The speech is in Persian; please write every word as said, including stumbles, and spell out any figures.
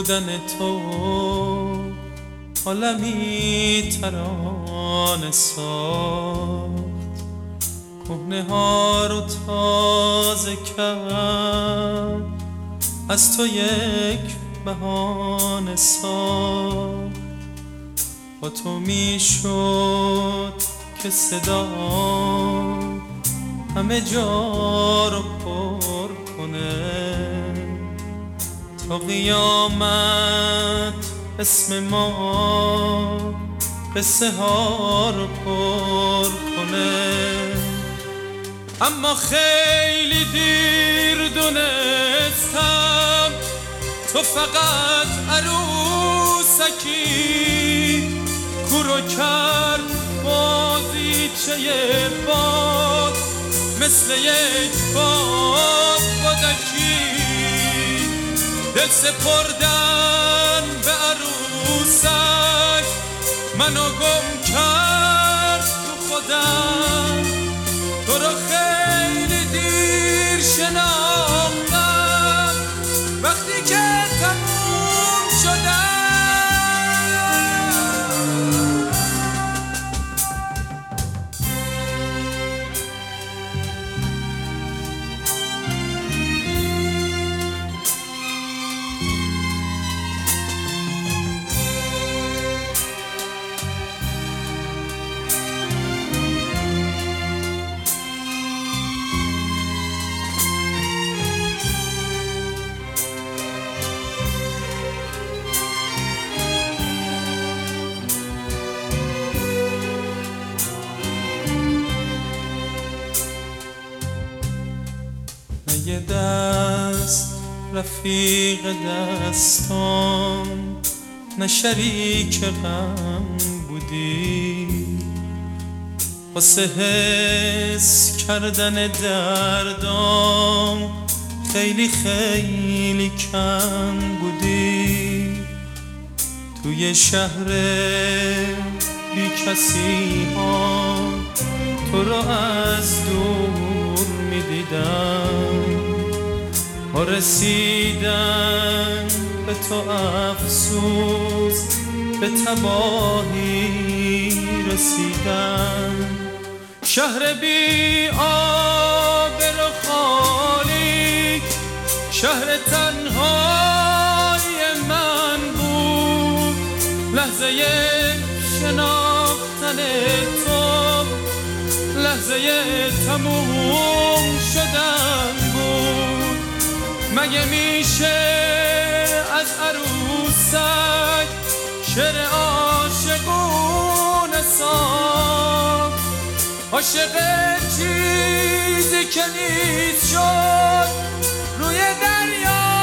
بودن تو عالمی ترانه ساخت، کهنه ها رو تازه کرد، از تو یک بهانه ساخت. با تو می شد که صدا همه جا رو پر کنه، تا قیامت اسم ما قصه ها رو پر کنه. اما خیلی دیر دونستم تو فقط عروسکی، کورو کرد بازیچه باد مثل یک باد بادکی. دل سپردن به عروسک منو گم کرد تو خودم، تو رو خیلی دیر شناختم وقتی که تموم شدم. یه دست رفیق دستان، نه شریک غم بودی، واسه حس کردن دردام خیلی خیلی کم بودی. توی شهر بی کسی ها تو رو از دور می دیدم، با رسیدن به تو افسوس به تباهی رسیدم. شهر بی آبر و خالی شهر تنهای من بود، لحظه شناختن تو لحظه تموم شدن بود. مگه میشه از عروسک شعر عاشقونه ساخت؟ عاشق چیزی که نیست شد روی دریا